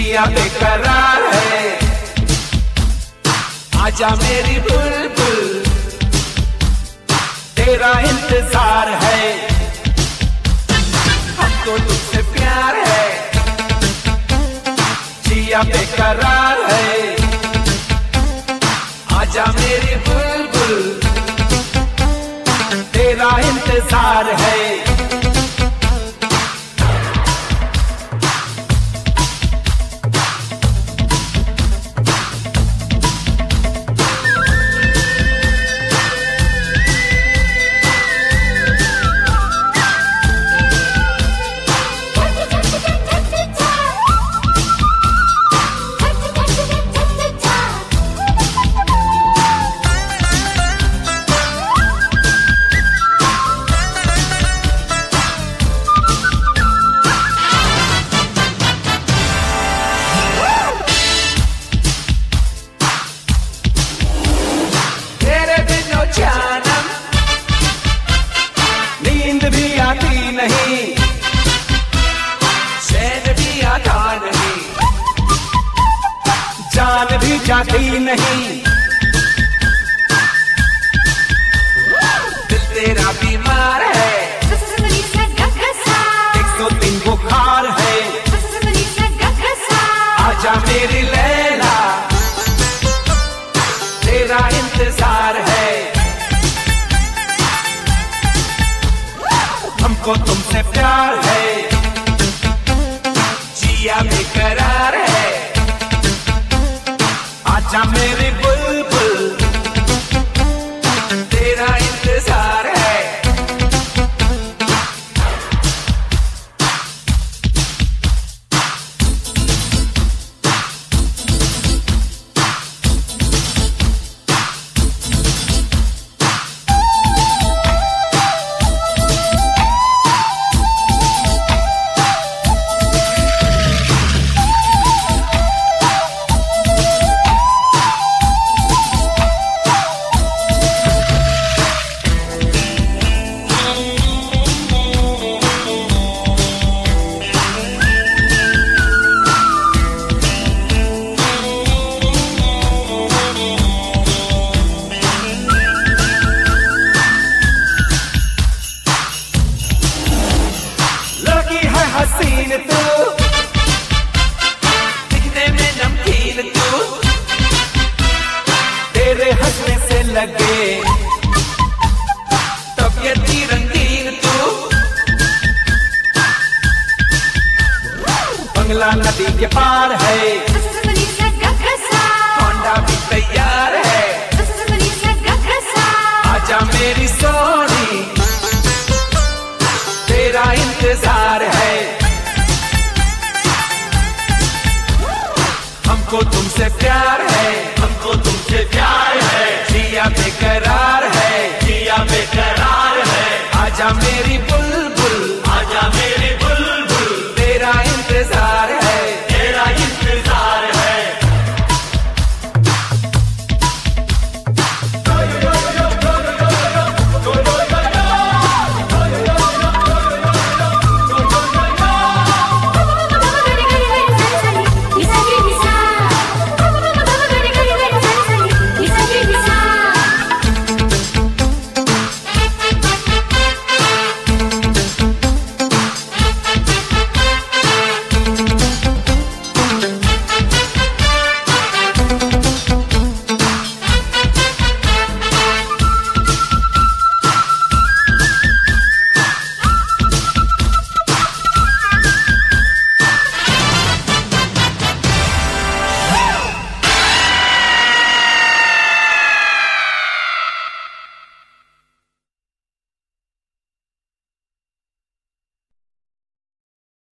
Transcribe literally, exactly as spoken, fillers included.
जिया बेकरार है, आजा मेरी बुलबुल, तेरा इंतजार है, हमको तुझसे प्यार है, जिया बेकरार है, आजा मेरी बुलबुल, तेरा इंतजार है। नींद भी आती नहीं, चैन भी आता नहीं, जान भी जाती नहीं, दिल तेरा बीमार है, एक सौ तीन बुखार है, आजा मेरी लैला, तेरा इंतजार है, हमको तुमसे प्यार है, जिया बेकरार है, आजा मेरी बुलबुल, तेरा इंतजार है। हसीन तू, दिखने में नमकीन तू, तेरे हंसने से लगे तबीयती रंगीन तू, बंगला नदी के पार है, होंडा भी तैयार है, आजा मेरी सोनी, तेरा इंतजार है, हमको तुमसे प्यार है, हमको तुमसे प्यार है, जिया बेकरार है, जिया बेकरार है, आजा मेरी बुलबुल, आजा मेरी बुलबुल, तेरा इंतजार